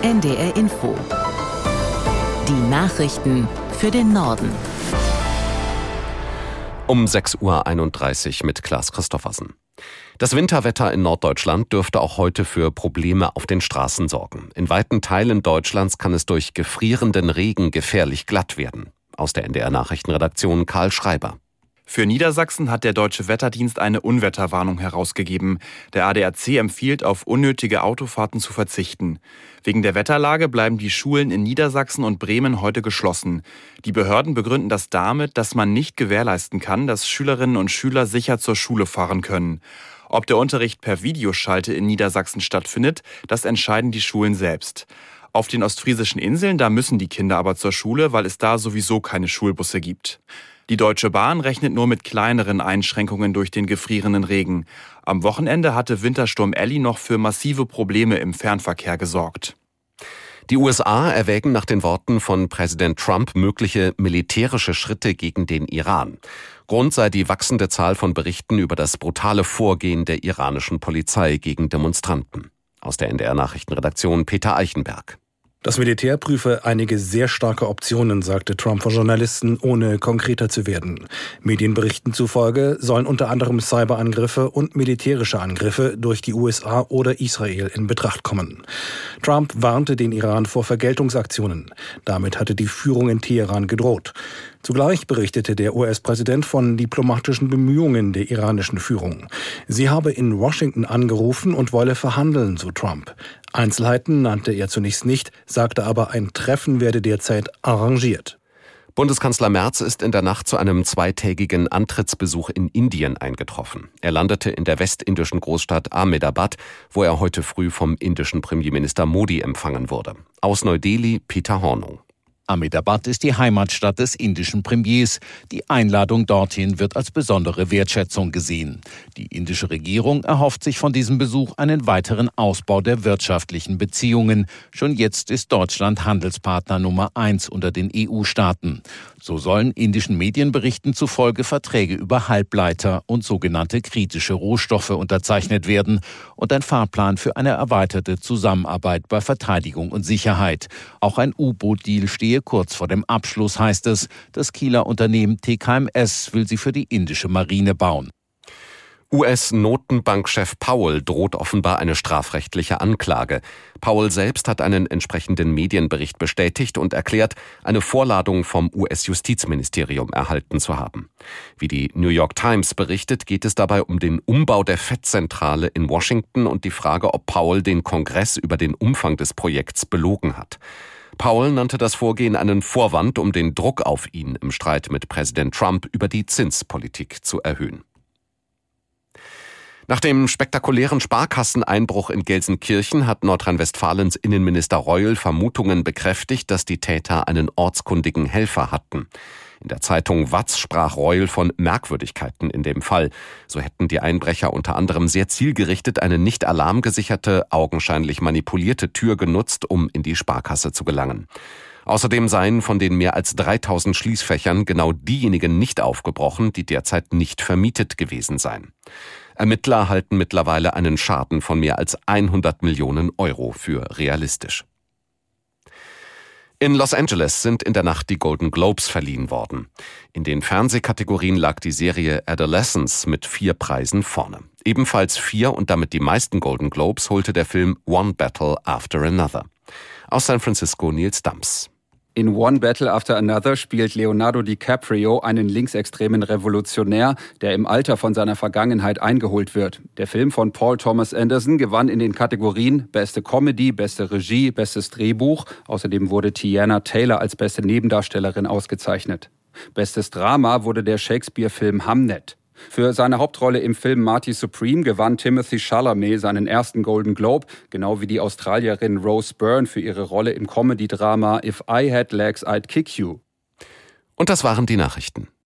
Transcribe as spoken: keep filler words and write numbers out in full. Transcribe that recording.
N D R Info. Die Nachrichten für den Norden. Um sechs Uhr einunddreißig mit Klaas Christoffersen. Das Winterwetter in Norddeutschland dürfte auch heute für Probleme auf den Straßen sorgen. In weiten Teilen Deutschlands kann es durch gefrierenden Regen gefährlich glatt werden. Aus der N D R-Nachrichtenredaktion Karl Schreiber. Für Niedersachsen hat der Deutsche Wetterdienst eine Unwetterwarnung herausgegeben. Der A D A C empfiehlt, auf unnötige Autofahrten zu verzichten. Wegen der Wetterlage bleiben die Schulen in Niedersachsen und Bremen heute geschlossen. Die Behörden begründen das damit, dass man nicht gewährleisten kann, dass Schülerinnen und Schüler sicher zur Schule fahren können. Ob der Unterricht per Videoschalte in Niedersachsen stattfindet, das entscheiden die Schulen selbst. Auf den ostfriesischen Inseln, da müssen die Kinder aber zur Schule, weil es da sowieso keine Schulbusse gibt. Die Deutsche Bahn rechnet nur mit kleineren Einschränkungen durch den gefrierenden Regen. Am Wochenende hatte Wintersturm Elli noch für massive Probleme im Fernverkehr gesorgt. Die U S A erwägen nach den Worten von Präsident Trump mögliche militärische Schritte gegen den Iran. Grund sei die wachsende Zahl von Berichten über das brutale Vorgehen der iranischen Polizei gegen Demonstranten. Aus der N D R-Nachrichtenredaktion Peter Eichenberg. Das Militär prüfe einige sehr starke Optionen, sagte Trump vor Journalisten, ohne konkreter zu werden. Medienberichten zufolge sollen unter anderem Cyberangriffe und militärische Angriffe durch die U S A oder Israel in Betracht kommen. Trump warnte den Iran vor Vergeltungsaktionen. Damit hatte die Führung in Teheran gedroht. Zugleich berichtete der U S-Präsident von diplomatischen Bemühungen der iranischen Führung. Sie habe in Washington angerufen und wolle verhandeln, so Trump. Einzelheiten nannte er zunächst nicht, sagte aber, ein Treffen werde derzeit arrangiert. Bundeskanzler Merz ist in der Nacht zu einem zweitägigen Antrittsbesuch in Indien eingetroffen. Er landete in der westindischen Großstadt Ahmedabad, wo er heute früh vom indischen Premierminister Modi empfangen wurde. Aus Neu-Delhi Peter Hornung. Ahmedabad ist die Heimatstadt des indischen Premiers. Die Einladung dorthin wird als besondere Wertschätzung gesehen. Die indische Regierung erhofft sich von diesem Besuch einen weiteren Ausbau der wirtschaftlichen Beziehungen. Schon jetzt ist Deutschland Handelspartner Nummer eins unter den E U-Staaten. So sollen indischen Medienberichten zufolge Verträge über Halbleiter und sogenannte kritische Rohstoffe unterzeichnet werden und ein Fahrplan für eine erweiterte Zusammenarbeit bei Verteidigung und Sicherheit. Auch ein U-Boot-Deal stehe kurz vor dem Abschluss, heißt es. Das Kieler Unternehmen T K M S will sie für die indische Marine bauen. U S-Notenbankchef Powell droht offenbar eine strafrechtliche Anklage. Powell selbst hat einen entsprechenden Medienbericht bestätigt und erklärt, eine Vorladung vom U S-Justizministerium erhalten zu haben. Wie die New York Times berichtet, geht es dabei um den Umbau der Fed-Zentrale in Washington und die Frage, ob Powell den Kongress über den Umfang des Projekts belogen hat. Powell nannte das Vorgehen einen Vorwand, um den Druck auf ihn im Streit mit Präsident Trump über die Zinspolitik zu erhöhen. Nach dem spektakulären Sparkasseneinbruch in Gelsenkirchen hat Nordrhein-Westfalens Innenminister Reul Vermutungen bekräftigt, dass die Täter einen ortskundigen Helfer hatten. In der Zeitung Watz sprach Reul von Merkwürdigkeiten in dem Fall. So hätten die Einbrecher unter anderem sehr zielgerichtet eine nicht alarmgesicherte, augenscheinlich manipulierte Tür genutzt, um in die Sparkasse zu gelangen. Außerdem seien von den mehr als dreitausend Schließfächern genau diejenigen nicht aufgebrochen, die derzeit nicht vermietet gewesen seien. Ermittler halten mittlerweile einen Schaden von mehr als hundert Millionen Euro für realistisch. In Los Angeles sind in der Nacht die Golden Globes verliehen worden. In den Fernsehkategorien lag die Serie Adolescence mit vier Preisen vorne. Ebenfalls vier und damit die meisten Golden Globes holte der Film One Battle After Another. Aus San Francisco Nils Dams. In One Battle After Another spielt Leonardo DiCaprio einen linksextremen Revolutionär, der im Alter von seiner Vergangenheit eingeholt wird. Der Film von Paul Thomas Anderson gewann in den Kategorien Beste Comedy, Beste Regie, Bestes Drehbuch. Außerdem wurde Tiana Taylor als beste Nebendarstellerin ausgezeichnet. Bestes Drama wurde der Shakespeare-Film Hamnet. Für seine Hauptrolle im Film Marty Supreme gewann Timothée Chalamet seinen ersten Golden Globe, genau wie die Australierin Rose Byrne für ihre Rolle im Comedy-Drama If I Had Legs, I'd Kick You. Und das waren die Nachrichten.